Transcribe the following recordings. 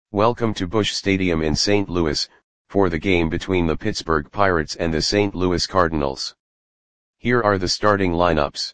Welcome to Busch Stadium in St. Louis, for the game between the Pittsburgh Pirates and the St. Louis Cardinals. Here are the starting lineups.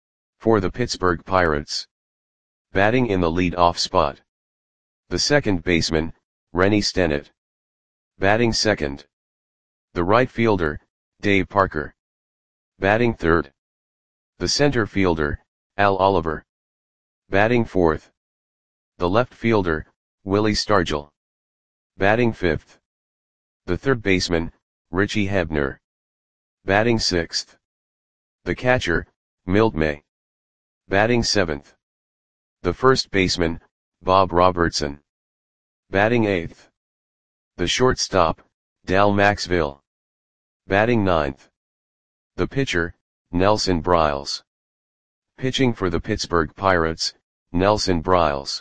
For the Pittsburgh Pirates. Batting in the lead-off spot. The second baseman, Rennie Stennett. Batting second. The right fielder, Dave Parker. Batting third. The center fielder, Al Oliver. Batting fourth. The left fielder, Willie Stargell. Batting fifth. The third baseman, Richie Hebner. Batting sixth. The catcher, Milt May. Batting seventh. The first baseman, Bob Robertson. Batting eighth. The shortstop, Dal Maxvill. Batting ninth. The pitcher, Nelson Briles. Pitching for the Pittsburgh Pirates, Nelson Briles.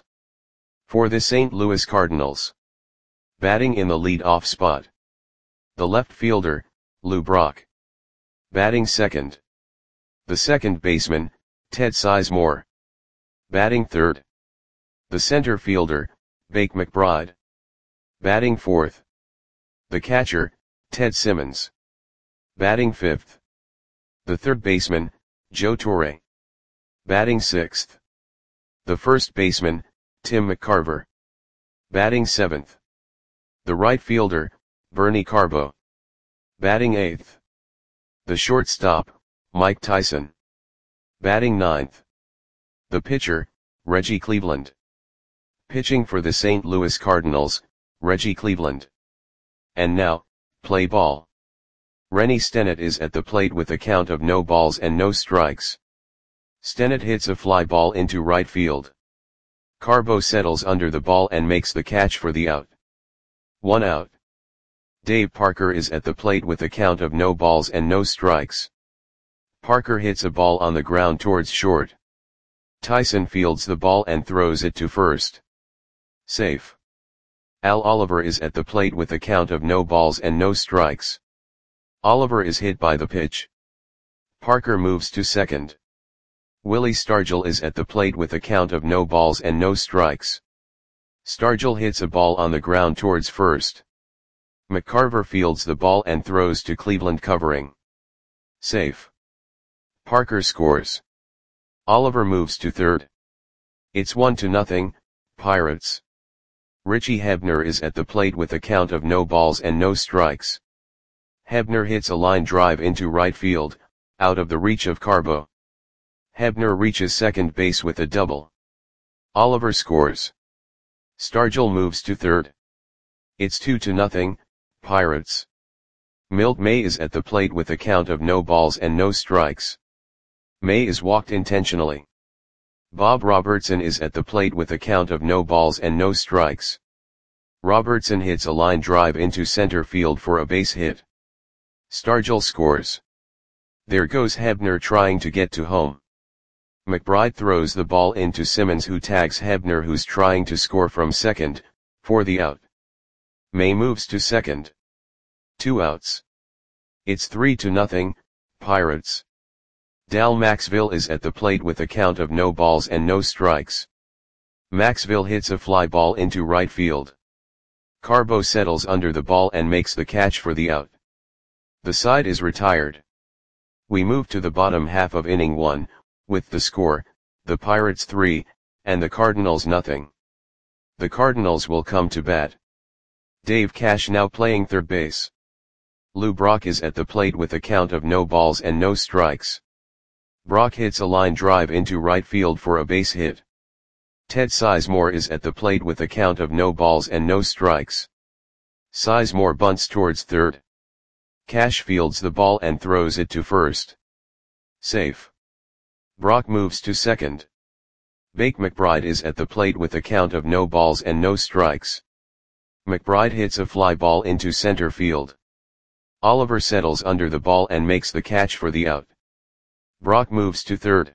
For the St. Louis Cardinals. Batting in the lead-off spot. The left fielder, Lou Brock. Batting second. The second baseman, Ted Sizemore. Batting third. The center fielder, Bake McBride. Batting fourth. The catcher, Ted Simmons. Batting fifth. The third baseman, Joe Torre. Batting sixth. The first baseman, Tim McCarver. Batting seventh. The right fielder, Bernie Carbo. Batting eighth. The shortstop, Mike Tyson. Batting ninth. The pitcher, Reggie Cleveland. Pitching for the St. Louis Cardinals, Reggie Cleveland. And now, play ball. Rennie Stennett is at the plate with a count of no balls and no strikes. Stennett hits a fly ball into right field. Carbo settles under the ball and makes the catch for the out. 1 out. Dave Parker is at the plate with a count of no balls and no strikes. Parker hits a ball on the ground towards short. Tyson fields the ball and throws it to first. Safe. Al Oliver is at the plate with a count of no balls and no strikes. Oliver is hit by the pitch. Parker moves to second. Willie Stargell is at the plate with a count of no balls and no strikes. Stargell hits a ball on the ground towards first. McCarver fields the ball and throws to Cleveland covering. Safe. Parker scores. Oliver moves to third. It's 1-0, Pirates. Richie Hebner is at the plate with a count of no balls and no strikes. Hebner hits a line drive into right field, out of the reach of Carbo. Hebner reaches second base with a double. Oliver scores. Stargell moves to third. It's 2-0, Pirates. Milt May is at the plate with a count of no balls and no strikes. May is walked intentionally. Bob Robertson is at the plate with a count of no balls and no strikes. Robertson hits a line drive into center field for a base hit. Stargell scores. There goes Hebner trying to get to home. McBride throws the ball into Simmons, who tags Hebner, who's trying to score from second, for the out. May moves to second. 2 outs. It's 3-0, Pirates. Dal Maxvill is at the plate with a count of no balls and no strikes. Maxvill hits a fly ball into right field. Carbo settles under the ball and makes the catch for the out. The side is retired. We move to the bottom half of inning 1, with the score, the Pirates 3, and the Cardinals 0. The Cardinals will come to bat. Dave Cash now playing third base. Lou Brock is at the plate with a count of no balls and no strikes. Brock hits a line drive into right field for a base hit. Ted Sizemore is at the plate with a count of no balls and no strikes. Sizemore bunts towards third. Cash fields the ball and throws it to first. Safe. Brock moves to second. Bake McBride is at the plate with a count of no balls and no strikes. McBride hits a fly ball into center field. Oliver settles under the ball and makes the catch for the out. Brock moves to third.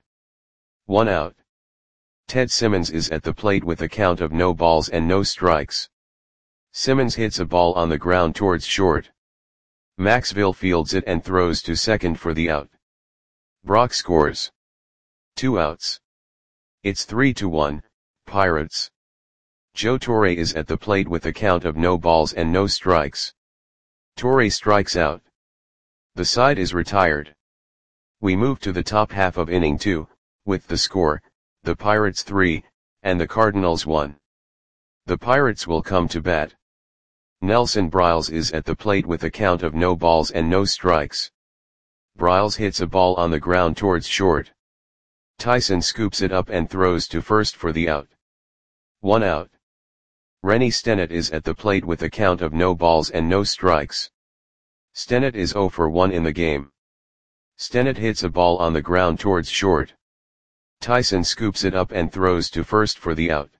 1 out. Ted Simmons is at the plate with a count of no balls and no strikes. Simmons hits a ball on the ground towards short. Maxvill fields it and throws to second for the out. Brock scores. 2 outs. It's 3-1, Pirates. Joe Torre is at the plate with a count of no balls and no strikes. Torre strikes out. The side is retired. We move to the top half of inning 2, with the score, the Pirates 3, and the Cardinals 1. The Pirates will come to bat. Nelson Briles is at the plate with a count of no balls and no strikes. Briles hits a ball on the ground towards short. Tyson scoops it up and throws to first for the out. 1 out. Rennie Stennett is at the plate with a count of no balls and no strikes. Stennett is 0 for 1 in the game. Stennett hits a ball on the ground towards short. Tyson scoops it up and throws to first for the out.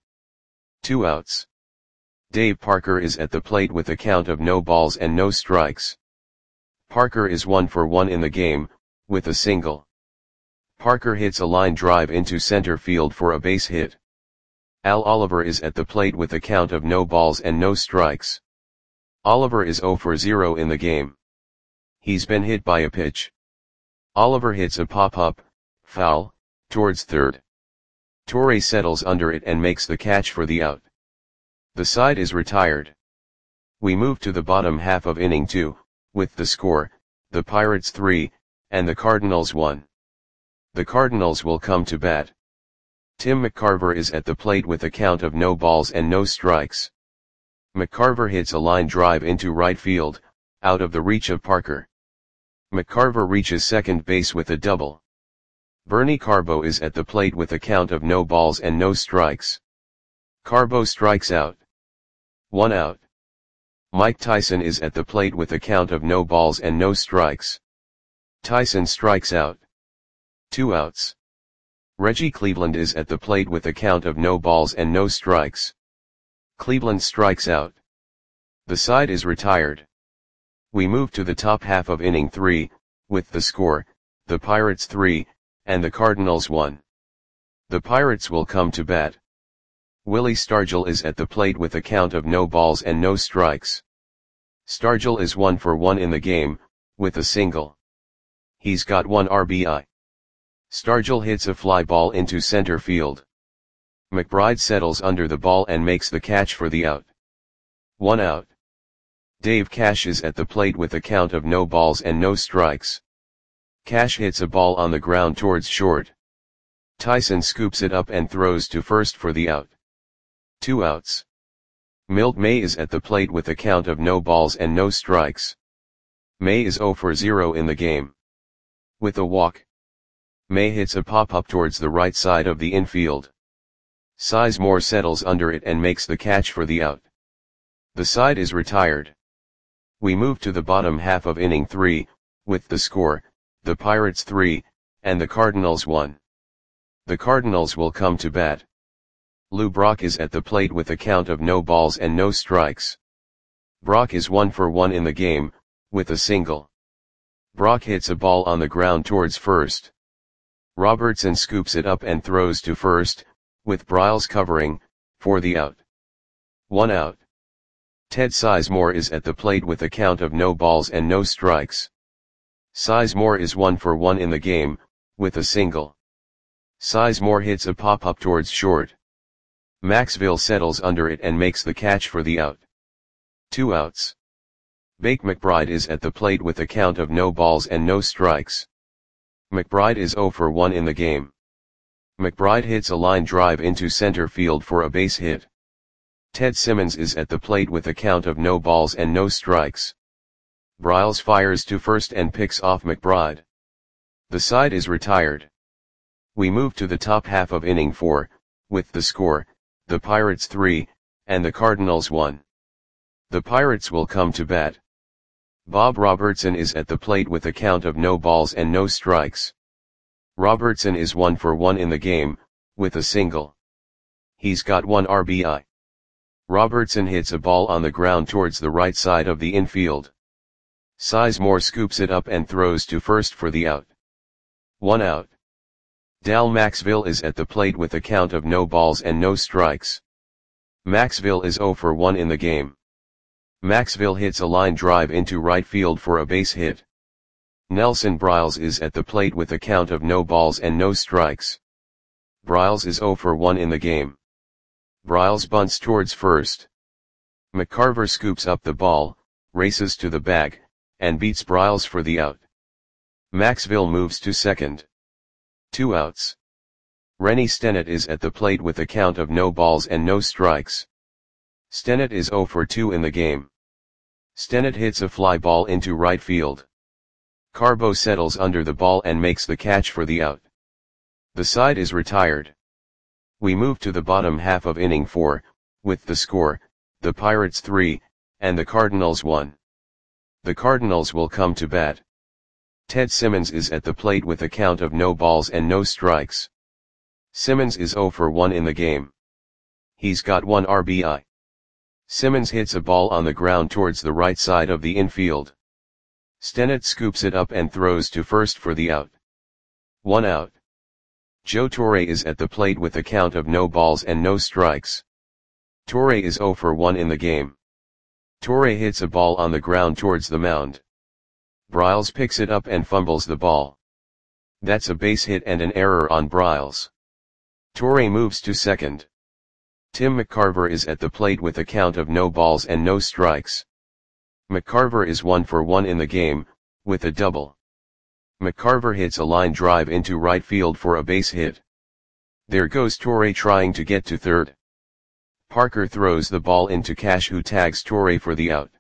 2 outs. Dave Parker is at the plate with a count of no balls and no strikes. Parker is 1 for 1 in the game, with a single. Parker hits a line drive into center field for a base hit. Al Oliver is at the plate with a count of no balls and no strikes. Oliver is 0 for 0 in the game. He's been hit by a pitch. Oliver hits a pop-up, foul, towards third. Torre settles under it and makes the catch for the out. The side is retired. We move to the bottom half of inning 2, with the score, the Pirates 3, and the Cardinals 1. The Cardinals will come to bat. Tim McCarver is at the plate with a count of no balls and no strikes. McCarver hits a line drive into right field, out of the reach of Parker. McCarver reaches second base with a double. Bernie Carbo is at the plate with a count of no balls and no strikes. Carbo strikes out. 1 out. Mike Tyson is at the plate with a count of no balls and no strikes. Tyson strikes out. 2 outs. Reggie Cleveland is at the plate with a count of no balls and no strikes. Cleveland strikes out. The side is retired. We move to the top half of inning 3, with the score, the Pirates 3, and the Cardinals 1. The Pirates will come to bat. Willie Stargell is at the plate with a count of no balls and no strikes. Stargell is 1 for 1 in the game, with a single. He's got 1 RBI. Stargell hits a fly ball into center field. McBride settles under the ball and makes the catch for the out. 1 out. Dave Cash is at the plate with a count of no balls and no strikes. Cash hits a ball on the ground towards short. Tyson scoops it up and throws to first for the out. 2 outs. Milt May is at the plate with a count of no balls and no strikes. May is 0 for 0 in the game. With a walk. May hits a pop-up towards the right side of the infield. Sizemore settles under it and makes the catch for the out. The side is retired. We move to the bottom half of inning 3, with the score, the Pirates 3, and the Cardinals 1. The Cardinals will come to bat. Lou Brock is at the plate with a count of no balls and no strikes. Brock is 1 for 1 in the game, with a single. Brock hits a ball on the ground towards first. Robertson scoops it up and throws to first, with Briles covering, for the out. 1 out. Ted Sizemore is at the plate with a count of no balls and no strikes. Sizemore is 1 for 1 in the game, with a single. Sizemore hits a pop-up towards short. Maxville settles under it and makes the catch for the out. 2 outs. Bake McBride is at the plate with a count of no balls and no strikes. McBride is 0 for 1 in the game. McBride hits a line drive into center field for a base hit. Ted Simmons is at the plate with a count of no balls and no strikes. Briles fires to first and picks off McBride. The side is retired. We move to the top half of inning 4, with the score, the Pirates 3, and the Cardinals 1. The Pirates will come to bat. Bob Robertson is at the plate with a count of no balls and no strikes. Robertson is 1 for 1 in the game, with a single. He's got 1 RBI. Robertson hits a ball on the ground towards the right side of the infield. Sizemore scoops it up and throws to first for the out. 1 out. Dal Maxville is at the plate with a count of no balls and no strikes. Maxville is 0 for 1 in the game. Maxville hits a line drive into right field for a base hit. Nelson Briles is at the plate with a count of no balls and no strikes. Briles is 0 for 1 in the game. Briles bunts towards first. McCarver scoops up the ball, races to the bag, and beats Briles for the out. Maxville moves to second. 2 outs. Rennie Stennett is at the plate with a count of no balls and no strikes. Stennett is 0 for 2 in the game. Stennett hits a fly ball into right field. Carbo settles under the ball and makes the catch for the out. The side is retired. We move to the bottom half of inning 4, with the score, the Pirates 3, and the Cardinals 1. The Cardinals will come to bat. Ted Simmons is at the plate with a count of no balls and no strikes. Simmons is 0 for 1 in the game. He's got 1 RBI. Simmons hits a ball on the ground towards the right side of the infield. Stennett scoops it up and throws to first for the out. 1 out. Joe Torre is at the plate with a count of no balls and no strikes. Torre is 0 for 1 in the game. Torre hits a ball on the ground towards the mound. Briles picks it up and fumbles the ball. That's a base hit and an error on Briles. Torre moves to second. Tim McCarver is at the plate with a count of no balls and no strikes. McCarver is 1 for 1 in the game, with a double. McCarver hits a line drive into right field for a base hit. There goes Torre trying to get to third. Parker throws the ball into Cash, who tags Torre for the out.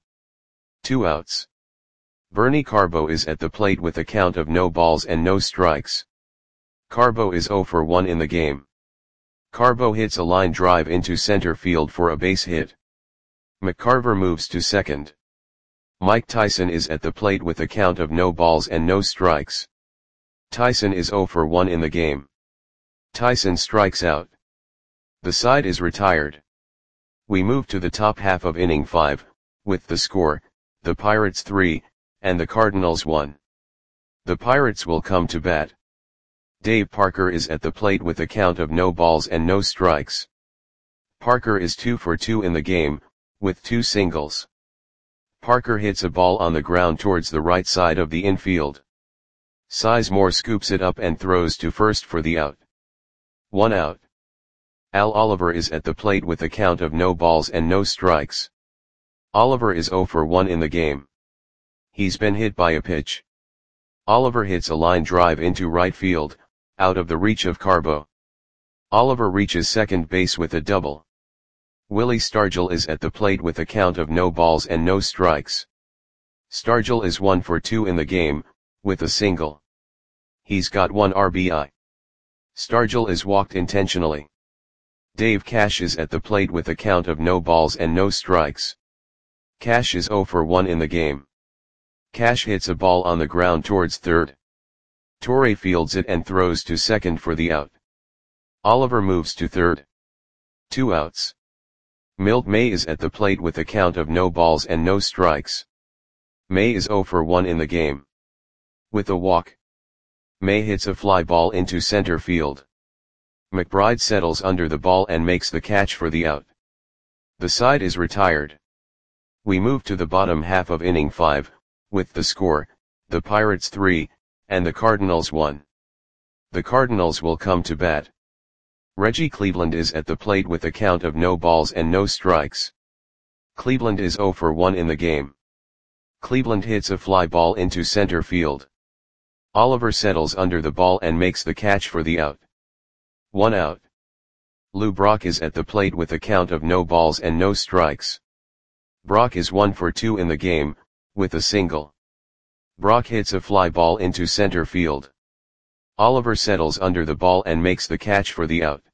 2 outs. Bernie Carbo is at the plate with a count of no balls and no strikes. Carbo is 0 for 1 in the game. Carbo hits a line drive into center field for a base hit. McCarver moves to second. Mike Tyson is at the plate with a count of no balls and no strikes. Tyson is 0 for 1 in the game. Tyson strikes out. The side is retired. We move to the top half of inning 5, with the score, the Pirates 3, and the Cardinals 1. The Pirates will come to bat. Dave Parker is at the plate with a count of no balls and no strikes. Parker is 2 for 2 in the game, with 2 singles. Parker hits a ball on the ground towards the right side of the infield. Sizemore scoops it up and throws to first for the out. 1 out. Al Oliver is at the plate with a count of no balls and no strikes. Oliver is 0 for 1 in the game. He's been hit by a pitch. Oliver hits a line drive into right field, out of the reach of Carbo. Oliver reaches second base with a double. Willie Stargell is at the plate with a count of no balls and no strikes. Stargell is 1 for 2 in the game, with a single. He's got 1 RBI. Stargell is walked intentionally. Dave Cash is at the plate with a count of no balls and no strikes. Cash is 0 for 1 in the game. Cash hits a ball on the ground towards third. Torre fields it and throws to second for the out. Oliver moves to third. 2 outs. Milt May is at the plate with a count of no balls and no strikes. May is 0 for 1 in the game. With a walk, May hits a fly ball into center field. McBride settles under the ball and makes the catch for the out. The side is retired. We move to the bottom half of inning 5, with the score, the Pirates 3, and the Cardinals 1. The Cardinals will come to bat. Reggie Cleveland is at the plate with a count of no balls and no strikes. Cleveland is 0 for 1 in the game. Cleveland hits a fly ball into center field. Oliver settles under the ball and makes the catch for the out. 1 out. Lou Brock is at the plate with a count of no balls and no strikes. Brock is 1 for 2 in the game, with a single. Brock hits a fly ball into center field. Oliver settles under the ball and makes the catch for the out.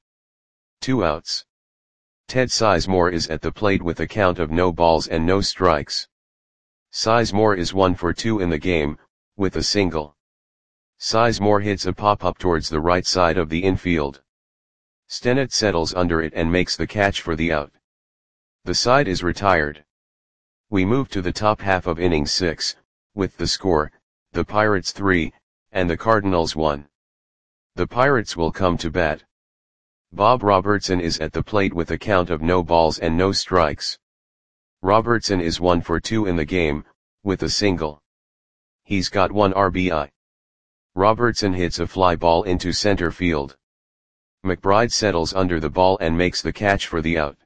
2 outs. Ted Sizemore is at the plate with a count of no balls and no strikes. Sizemore is 1 for 2 in the game, with a single. Sizemore hits a pop-up towards the right side of the infield. Stennett settles under it and makes the catch for the out. The side is retired. We move to the top half of inning 6, with the score, the Pirates 3, and the Cardinals 1. The Pirates will come to bat. Bob Robertson is at the plate with a count of no balls and no strikes. Robertson is 1 for 2 in the game, with a single. He's got 1 RBI. Robertson hits a fly ball into center field. McBride settles under the ball and makes the catch for the out.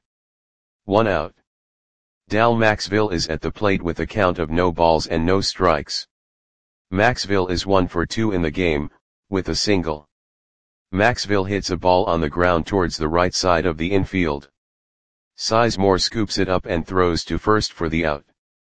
1 out. Dal Maxville is at the plate with a count of no balls and no strikes. Maxville is 1 for 2 in the game, with a single. Maxville hits a ball on the ground towards the right side of the infield. Sizemore scoops it up and throws to first for the out.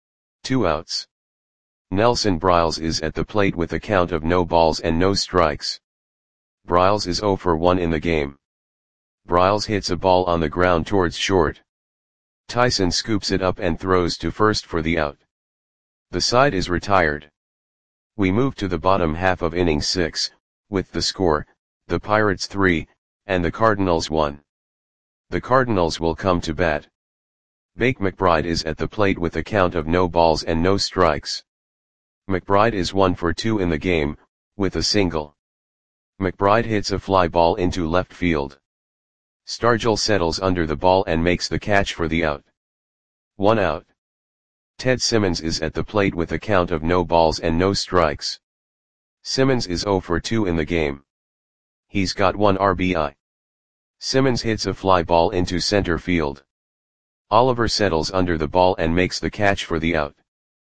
2 outs. Nelson Briles is at the plate with a count of no balls and no strikes. Briles is 0 for 1 in the game. Briles hits a ball on the ground towards short. Tyson scoops it up and throws to first for the out. The side is retired. We move to the bottom half of inning 6, with the score, the Pirates 3, and the Cardinals 1. The Cardinals will come to bat. Bake McBride is at the plate with a count of no balls and no strikes. McBride is 1 for 2 in the game, with a single. McBride hits a fly ball into left field. Stargell settles under the ball and makes the catch for the out. 1 out. Ted Simmons is at the plate with a count of no balls and no strikes. Simmons is 0 for 2 in the game. He's got 1 RBI. Simmons hits a fly ball into center field. Oliver settles under the ball and makes the catch for the out.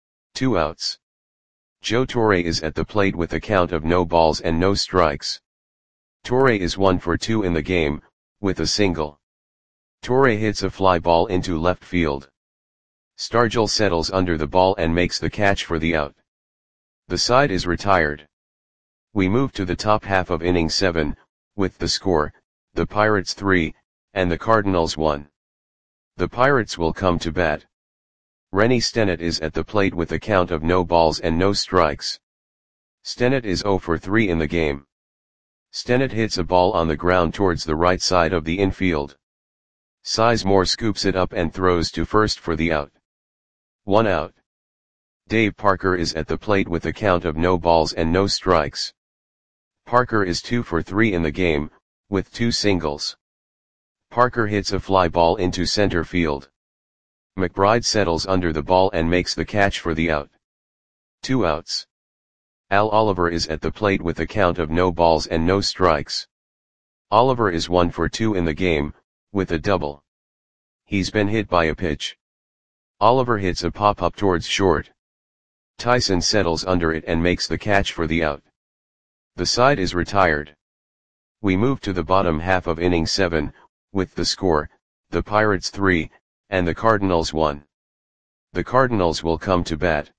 2 outs. Joe Torre is at the plate with a count of no balls and no strikes. Torre is 1 for 2 in the game, with a single. Torre hits a fly ball into left field. Stargell settles under the ball and makes the catch for the out. The side is retired. We move to the top half of inning 7, with the score, the Pirates 3, and the Cardinals 1. The Pirates will come to bat. Rennie Stennett is at the plate with a count of no balls and no strikes. Stennett is 0 for 3 in the game. Stennett hits a ball on the ground towards the right side of the infield. Sizemore scoops it up and throws to first for the out. 1 out. Dave Parker is at the plate with a count of no balls and no strikes. Parker is 2 for 3 in the game, with 2 singles. Parker hits a fly ball into center field. McBride settles under the ball and makes the catch for the out. 2 outs. Al Oliver is at the plate with a count of no balls and no strikes. Oliver is 1 for 2 in the game, with a double. He's been hit by a pitch. Oliver hits a pop-up towards short. Tyson settles under it and makes the catch for the out. The side is retired. We move to the bottom half of inning 7, with the score, the Pirates 3, and the Cardinals 1. The Cardinals will come to bat.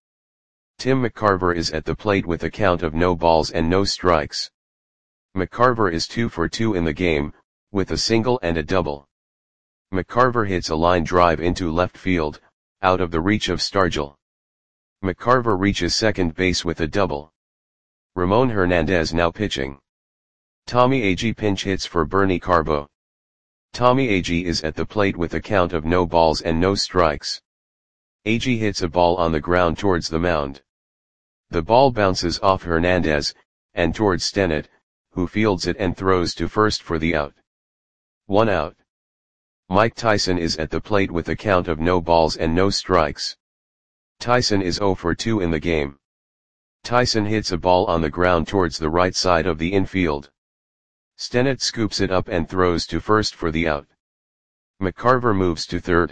Tim McCarver is at the plate with a count of no balls and no strikes. McCarver is 2 for 2 in the game, with a single and a double. McCarver hits a line drive into left field, out of the reach of Stargell. McCarver reaches second base with a double. Ramon Hernandez now pitching. Tommy Agee pinch hits for Bernie Carbo. Tommy Agee is at the plate with a count of no balls and no strikes. Agee hits a ball on the ground towards the mound. The ball bounces off Hernandez, and towards Stennett, who fields it and throws to first for the out. 1 out. Mike Tyson is at the plate with a count of no balls and no strikes. Tyson is 0 for 2 in the game. Tyson hits a ball on the ground towards the right side of the infield. Stennett scoops it up and throws to first for the out. McCarver moves to third.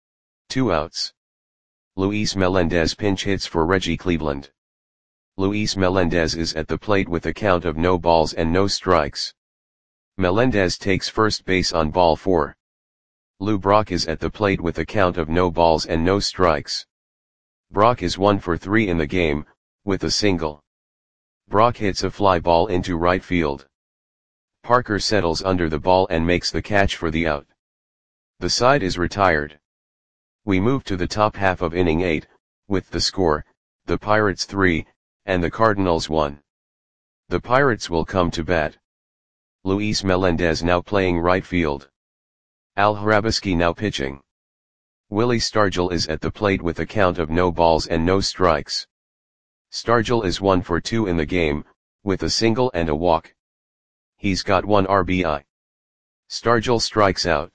2 outs. Luis Melendez pinch hits for Reggie Cleveland. Luis Melendez is at the plate with a count of no balls and no strikes. Melendez takes first base on ball 4. Lou Brock is at the plate with a count of no balls and no strikes. Brock is 1 for 3 in the game, with a single. Brock hits a fly ball into right field. Parker settles under the ball and makes the catch for the out. The side is retired. We move to the top half of inning 8, with the score, the Pirates 3, and the Cardinals 1. The Pirates will come to bat. Luis Melendez now playing right field. Al Hrabosky now pitching. Willie Stargell is at the plate with a count of no balls and no strikes. Stargell is 1 for 2 in the game, with a single and a walk. He's got 1 RBI. Stargell strikes out.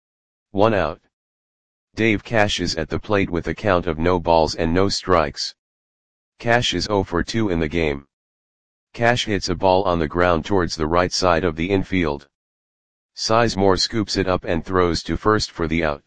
1 out. Dave Cash is at the plate with a count of no balls and no strikes. Cash is 0 for 2 in the game. Cash hits a ball on the ground towards the right side of the infield. Sizemore scoops it up and throws to first for the out.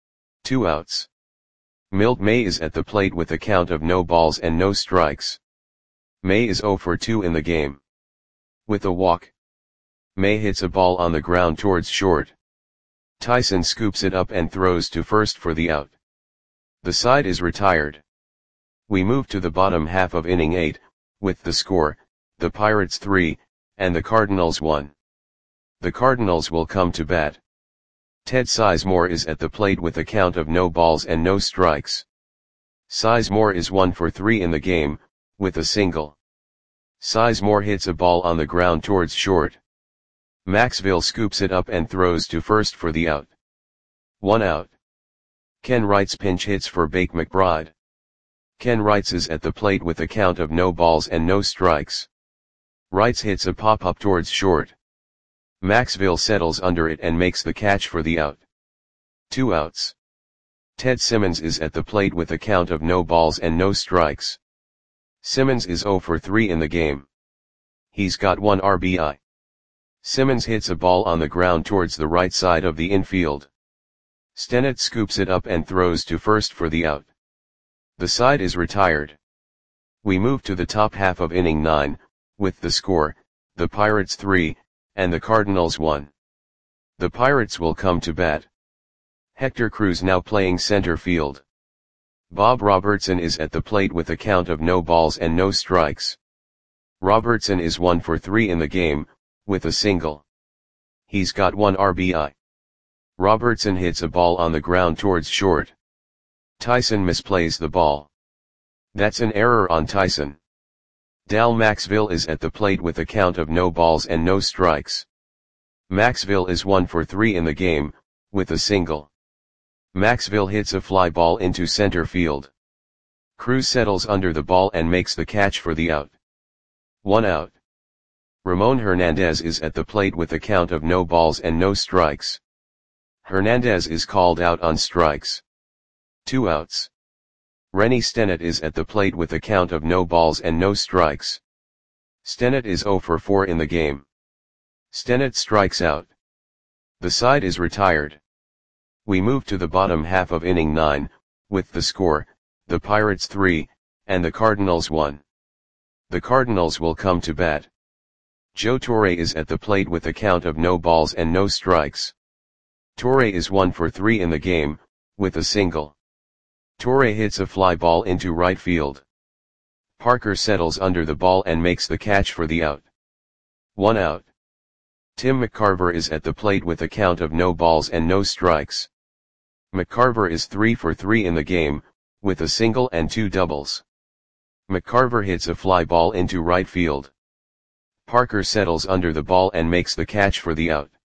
2 outs. Milt May is at the plate with a count of no balls and no strikes. May is 0 for 2 in the game. With a walk, May hits a ball on the ground towards short. Tyson scoops it up and throws to first for the out. The side is retired. We move to the bottom half of inning 8, with the score, the Pirates 3, and the Cardinals 1. The Cardinals will come to bat. Ted Sizemore is at the plate with a count of no balls and no strikes. Sizemore is 1 for 3 in the game, with a single. Sizemore hits a ball on the ground towards short. Maxville scoops it up and throws to first for the out. 1 out. Ken Wrights pinch hits for Bake McBride. Ken Wrights is at the plate with a count of no balls and no strikes. Wrights hits a pop-up towards short. Maxville settles under it and makes the catch for the out. 2 outs. Ted Simmons is at the plate with a count of no balls and no strikes. Simmons is 0 for 3 in the game. He's got 1 RBI. Simmons hits a ball on the ground towards the right side of the infield. Stennett scoops it up and throws to first for the out. The side is retired. We move to the top half of inning 9, with the score, the Pirates 3, and the Cardinals 1. The Pirates will come to bat. Hector Cruz now playing center field. Bob Robertson is at the plate with a count of no balls and no strikes. Robertson is 1 for 3 in the game, with a single. He's got 1 RBI. Robertson hits a ball on the ground towards short. Tyson misplays the ball. That's an error on Tyson. Dal Maxville is at the plate with a count of no balls and no strikes. Maxville is 1 for 3 in the game, with a single. Maxville hits a fly ball into center field. Cruz settles under the ball and makes the catch for the out. 1 out. Ramon Hernandez is at the plate with a count of no balls and no strikes. Hernandez is called out on strikes. 2 outs. Rennie Stennett is at the plate with a count of no balls and no strikes. Stennett is 0 for 4 in the game. Stennett strikes out. The side is retired. We move to the bottom half of inning 9, with the score, the Pirates 3, and the Cardinals 1. The Cardinals will come to bat. Joe Torre is at the plate with a count of no balls and no strikes. Torre is 1 for 3 in the game, with a single. Torre hits a fly ball into right field. Parker settles under the ball and makes the catch for the out. 1 out. Tim McCarver is at the plate with a count of no balls and no strikes. McCarver is 3 for 3 in the game, with a single and 2 doubles. McCarver hits a fly ball into right field. Parker settles under the ball and makes the catch for the out.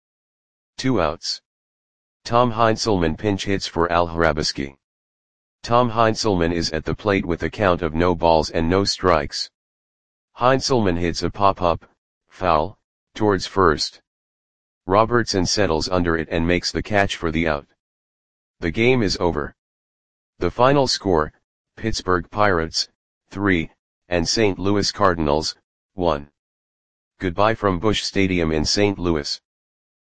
2 outs. Tom Heinzelman pinch hits for Al Hrabosky. Tom Heinzelman is at the plate with a count of no balls and no strikes. Heinzelman hits a pop-up, foul, towards first. Robertson settles under it and makes the catch for the out. The game is over. The final score, Pittsburgh Pirates, 3, and St. Louis Cardinals, 1. Goodbye from Busch Stadium in St. Louis.